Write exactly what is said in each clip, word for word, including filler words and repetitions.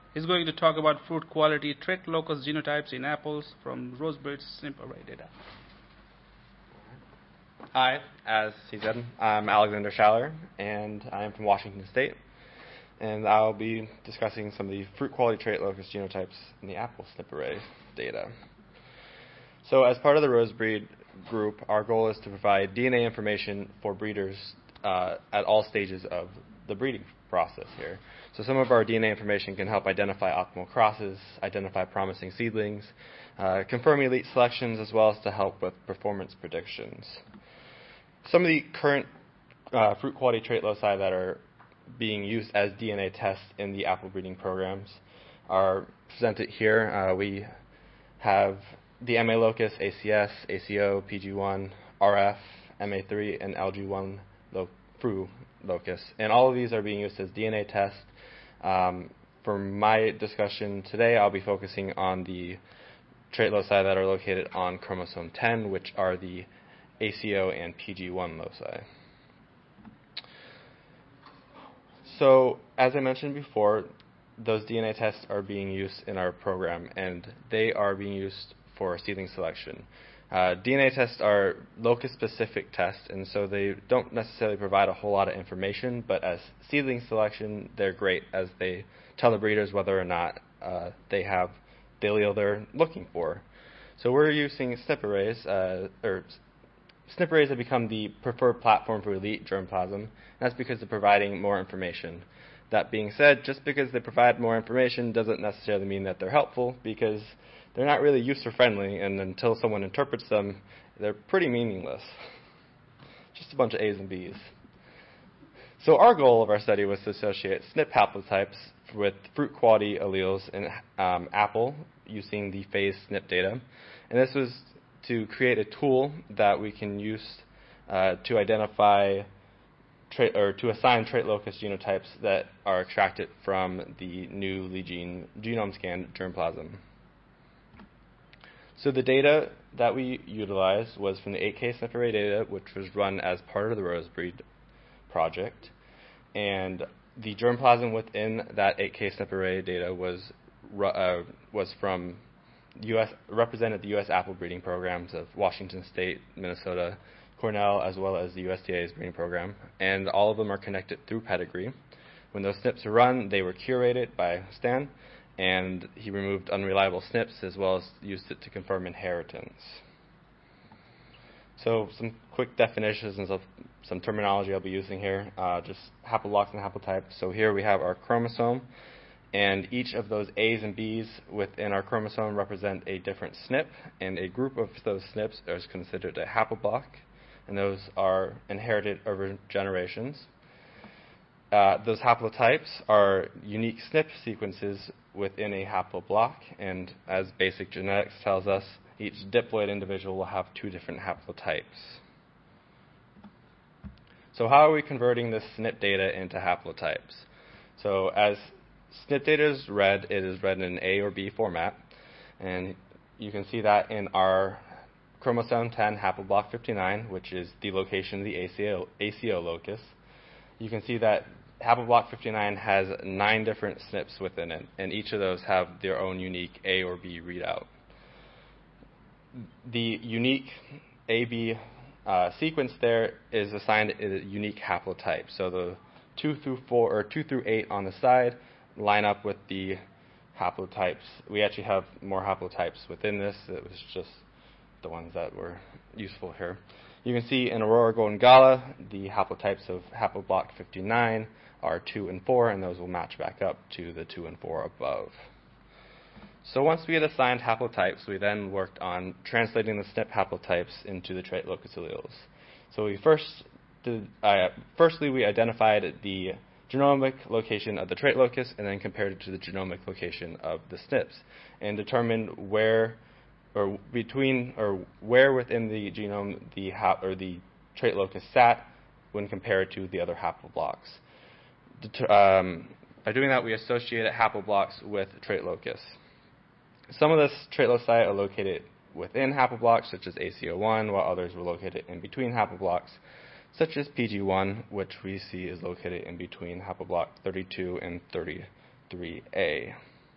He's going to talk about fruit quality, trait locus genotypes in apples from Rosebreed SNP array data. Hi, as he said, I'm Alexander Schaller, and I'm from Washington State. And I'll be discussing some of the fruit quality trait locus genotypes in the apple SNP array data. So as part of the Rosebreed group, our goal is to provide D N A information for breeders uh, at all stages of the breeding process here. So some of our D N A information can help identify optimal crosses, identify promising seedlings, uh, confirm elite selections, as well as to help with performance predictions. Some of the current uh, fruit quality trait loci that are being used as D N A tests in the apple breeding programs are presented here. Uh, we have the M A locus, A C S, A C O, P G one, R F, M A three, and L G one lo- Fru locus. And all of these are being used as D N A tests. Um, for my discussion today, I'll be focusing on the trait loci that are located on chromosome ten, which are the A C O and P G one loci. So, as I mentioned before, those D N A tests are being used in our program, and they are being used for seedling selection. Uh, D N A tests are locus-specific tests, and so they don't necessarily provide a whole lot of information, but as seedling selection, they're great as they tell the breeders whether or not uh, they have the allele they're looking for. So we're using SNP arrays, uh, or SNP arrays have become the preferred platform for elite germplasm, and that's because they're providing more information. That being said, just because they provide more information doesn't necessarily mean that they're helpful, because they're not really user-friendly, and until someone interprets them, they're pretty meaningless. Just a bunch of A's and B's. So our goal of our study was to associate SNP haplotypes with fruit quality alleles in um, apple using the phase SNP data. And this was to create a tool that we can use uh, to identify trait or to assign trait locus genotypes that are extracted from the newly gene, genome scanned germplasm. So the data that we utilized was from the eight K SNP array data, which was run as part of the Rosebreed project. And the germplasm within that eight K SNP array data was uh, was from U S represented the U S apple breeding programs of Washington State, Minnesota, Cornell, as well as the U S D A's breeding program. And all of them are connected through pedigree. When those S N Ps are run, they were curated by Stan, and he removed unreliable S N Ps as well as used it to confirm inheritance. So some quick definitions of some terminology I'll be using here, uh, just haploblocks and haplotypes. So here we have our chromosome, and each of those A's and B's within our chromosome represent a different S N P, and a group of those S N Ps is considered a haploblock, and those are inherited over generations. Uh, those haplotypes are unique S N P sequences within a haploblock, and as basic genetics tells us, each diploid individual will have two different haplotypes. So how are we converting this S N P data into haplotypes? So as S N P data is read, it is read in an A or B format, and you can see that in our chromosome ten haploblock fifty-nine, which is the location of the A C O, A C O locus. You can see that haploblock fifty-nine has nine different S N Ps within it, and each of those have their own unique A or B readout. The unique A B uh, sequence there is assigned a unique haplotype. So the two through four or two through eight on the side line up with the haplotypes. We actually have more haplotypes within this. It was just the ones that were useful here. You can see in Aurora Golden Gala, the haplotypes of haploblock fifty-nine are two and four, and those will match back up to the two and four above. So once we had assigned haplotypes, we then worked on translating the S N P haplotypes into the trait locus alleles. So we first did, uh, firstly, we identified the genomic location of the trait locus and then compared it to the genomic location of the S N Ps and determined where or between or where within the genome the hap, or the trait locus sat when compared to the other haploblocks. Det- um, by doing that, we associated haploblocks with trait locus. Some of the trait loci are located within haploblocks, such as A C O one, while others were located in between haploblocks, such as P G one, which we see is located in between haploblock thirty-two and thirty-three A.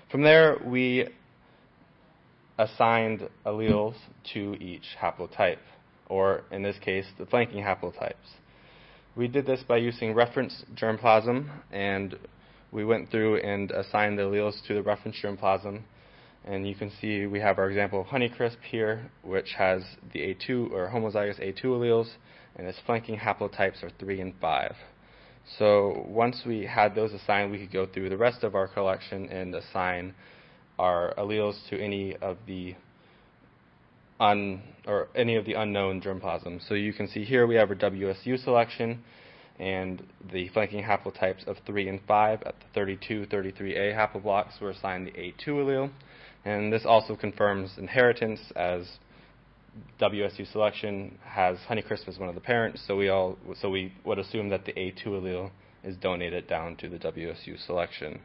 From there, we assigned alleles to each haplotype, or in this case, the flanking haplotypes. We did this by using reference germplasm, and we went through and assigned the alleles to the reference germplasm. And you can see we have our example of Honeycrisp here, which has the A two or homozygous A two alleles, and its flanking haplotypes are three and five. So once we had those assigned, we could go through the rest of our collection and assign our alleles to any of the un or any of the unknown germplasm. So you can see here we have our W S U selection, and the flanking haplotypes of three and five at the thirty-two, thirty-three A haploblocks were assigned the A two allele. And this also confirms inheritance, as W S U selection has Honeycrisp as one of the parents, so we all so we would assume that the A two allele is donated down to the W S U selection.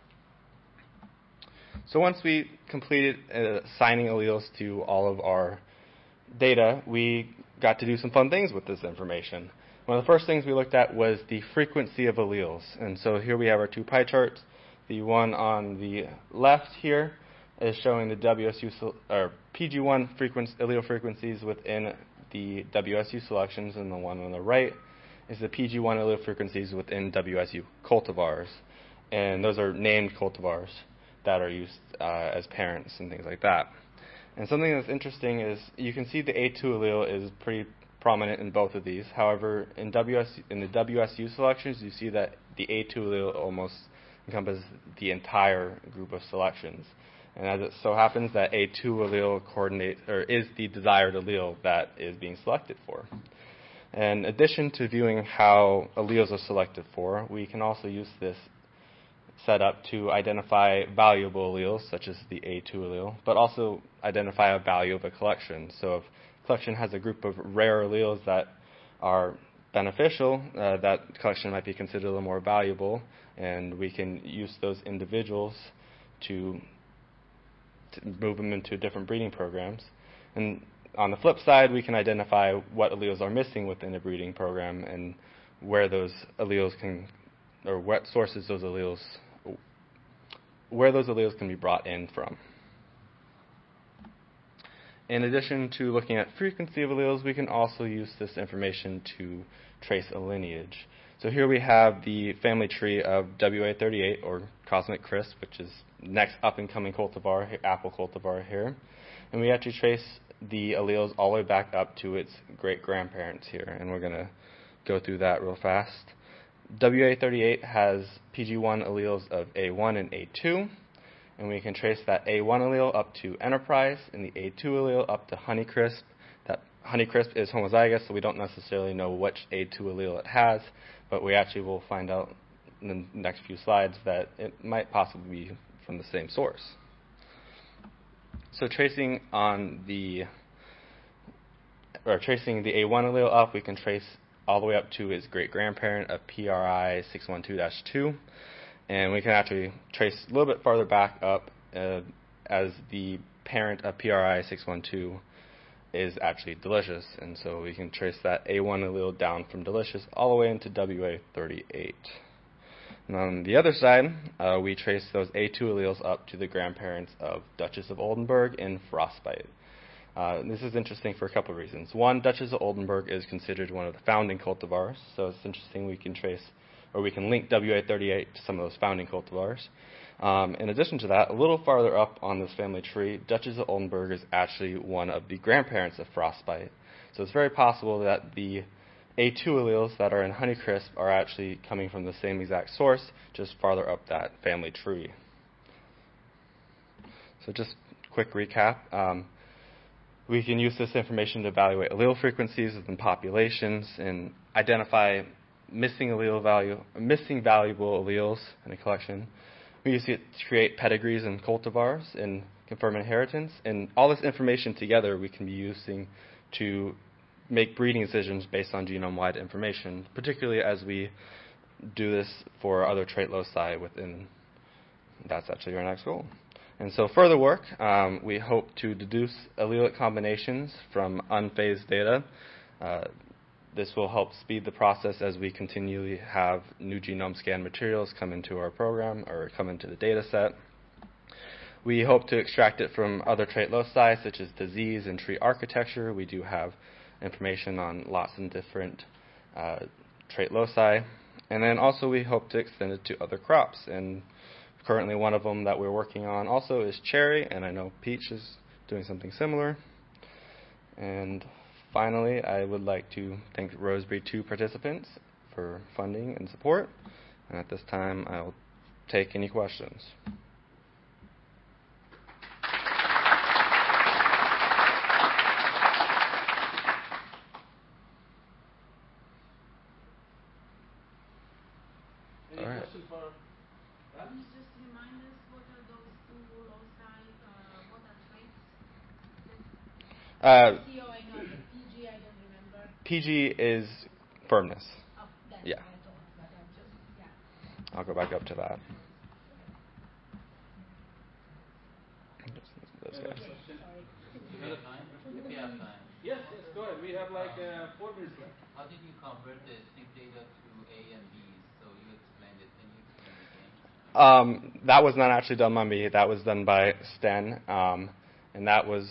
So once we completed uh, assigning alleles to all of our data, we got to do some fun things with this information. One of the first things we looked at was the frequency of alleles. And so here we have our two pie charts. The one on the left here is showing the W S U or P G one frequency, allele frequencies within the W S U selections, and the one on the right is the P G one allele frequencies within W S U cultivars. And those are named cultivars that are used uh, as parents and things like that. And something that's interesting is you can see the A two allele is pretty prominent in both of these. However, in W S U, in the W S U selections, you see that the A two allele almost encompasses the entire group of selections. And as it so happens that A two allele coordinate or is the desired allele that is being selected for. In addition to viewing how alleles are selected for, we can also use this setup to identify valuable alleles, such as the A two allele, but also identify a value of a collection. So if a collection has a group of rare alleles that are beneficial, uh, that collection might be considered a little more valuable, and we can use those individuals to to move them into different breeding programs. And on the flip side, we can identify what alleles are missing within a breeding program and where those alleles can, or what sources those alleles, where those alleles can be brought in from. In addition to looking at frequency of alleles, we can also use this information to trace a lineage. So here we have the family tree of W A thirty-eight, or Cosmic Crisp, which is next up-and-coming cultivar, apple cultivar here. And we actually trace the alleles all the way back up to its great-grandparents here, and we're going to go through that real fast. W A thirty-eight has P G one alleles of A one and A two, and we can trace that A one allele up to Enterprise and the A two allele up to Honeycrisp. That Honeycrisp is homozygous, so we don't necessarily know which A two allele it has, but we actually will find out in the next few slides that it might possibly be from the same source. So tracing on the, or tracing the A one allele up, we can trace all the way up to its great-grandparent of P R I six one two dash two, and we can actually trace a little bit farther back up uh, as the parent of P R I six one two is actually Delicious, and so we can trace that A one allele down from Delicious all the way into W A thirty-eight. And on the other side, uh, we trace those A two alleles up to the grandparents of Duchess of Oldenburg and Frostbite. Uh, this is interesting for a couple of reasons. One, Duchess of Oldenburg is considered one of the founding cultivars, so it's interesting we can trace, or we can link W A thirty-eight to some of those founding cultivars. Um, in addition to that, a little farther up on this family tree, Duchess of Oldenburg is actually one of the grandparents of Frostbite. So it's very possible that the A two alleles that are in Honeycrisp are actually coming from the same exact source, just farther up that family tree. So just quick recap. Um, we can use this information to evaluate allele frequencies within populations and identify missing allele value, missing valuable alleles in a collection. We use it to create pedigrees and cultivars and confirm inheritance. And all this information together we can be using to make breeding decisions based on genome-wide information, particularly as we do this for other trait loci within. That's actually our next goal. And so further work, um, we hope to deduce allelic combinations from unphased data. Uh, this will help speed the process as we continually have new genome scan materials come into our program or come into the data set. we hope to extract it from other trait loci, such as disease and tree architecture. We do have information on lots of different uh, trait loci. And then also we hope to extend it to other crops. And currently one of them that we're working on also is cherry, and I know peach is doing something similar. And finally, I would like to thank Rosebreed two participants for funding and support. And at this time, I'll take any questions. Any All right. question for Can you just remind us what are those two loci, uh, what are traits? Uh, C O I know, but P G I don't remember. P G is firmness. Oh, that's Yeah. what I thought, but I'm just, yeah. I'll go back up to that. Those Any other guys. question? Sorry. We have time? We have time. Yes, yes, go ahead. We have like uh, four minutes left. How did you convert the sync data to A and B? So you explained it. Can you explain it again? Um, that was not actually done by me. That was done by Sten, um, and that was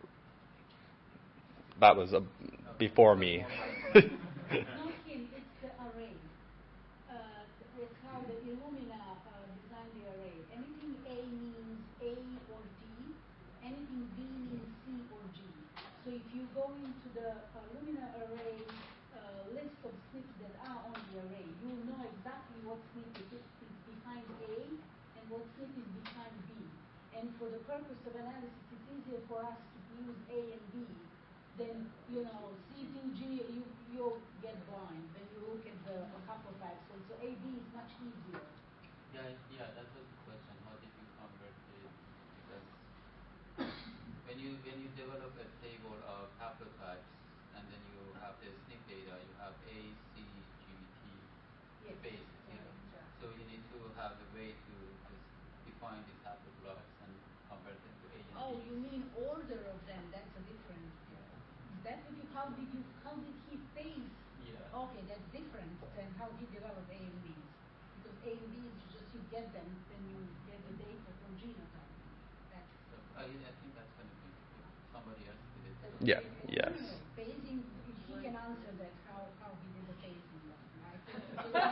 that was a, before me. Not him, it's the array. Uh, it's how the Illumina uh, designed the array. Anything A means A or D, anything B means C or G. So if you go into the uh, Illumina array uh, list of S N Ps that are on the array, you know exactly what S N P is, is behind A and what S N P is behind B. And for the purpose of analysis, it's easier for us to use A and B. Then, you know, C, T, G, you, you'll get blind when you look at the haplotypes. So, so A, B is much easier. Yeah, yeah, that was the question. How did you convert it? Because when you when you develop a table of haplotypes and then you have the S N P data, you have A, C, G B T Yes. bases. Yeah. Yeah. So you need to have a way to just define these haploblocks and convert them to A and Oh, B. you mean order of them? That's a different. Is that what you? How did you? How did he phase? Yeah. Okay, that's different than how he developed A and Bs. Because A and Bs, you just you get them when you get the data from genotype. That's So I, I think that's going to be somebody else did it. that's So Yeah. phasing. Yes. No, no, phasing. He can answer that. How how he did the phasing. I think.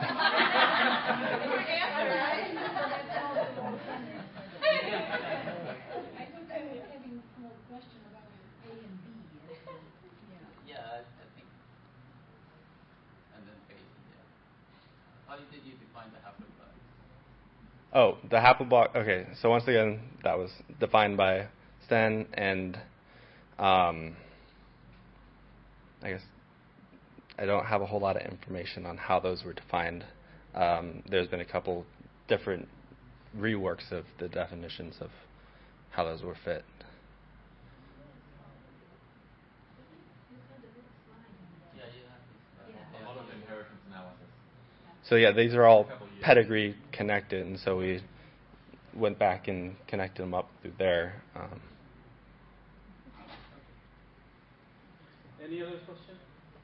That's also more fun. I thought I was having more question about A and B. Yeah. Yeah, I, I think. And then phasing, yeah. How did you define the haplotypes? Oh, the haploblock. Okay, so once again, that was defined by Sten, and um, I guess I don't have a whole lot of information on how those were defined. Um, there's been a couple different reworks of the definitions of how those were fit. Yeah, you have this. Yeah. A lot of inheritance analysis. So yeah, these are all A couple years. pedigree connected, and so we went back and connected them up through there. Um, Any other question?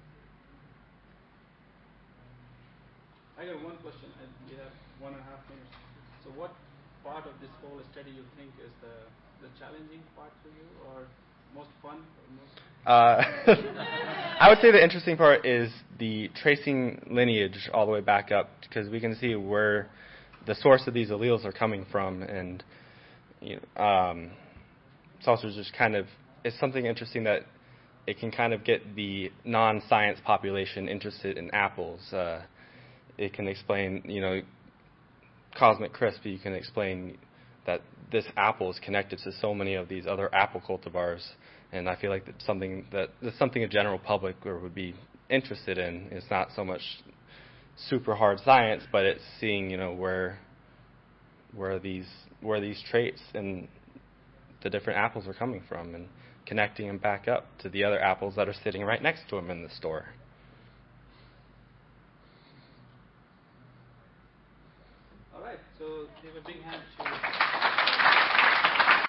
I got one question, and we have one and a half minutes. So, what part of this whole study you think is the the challenging part for you, or most fun, or most? Uh, I would say the interesting part is the tracing lineage all the way back up, because we can see where the source of these alleles are coming from, and you know, um, it's also just kind of it's something interesting that it can kind of get the non-science population interested in apples. Uh, it can explain, you know, Cosmic Crisp. You can explain that this apple is connected to so many of these other apple cultivars, and I feel like that's something that that's something a general public would be interested in. It's not so much super hard science, but it's seeing, you know, where where these where these traits and the different apples are coming from, and connecting them back up to the other apples that are sitting right next to them in the store.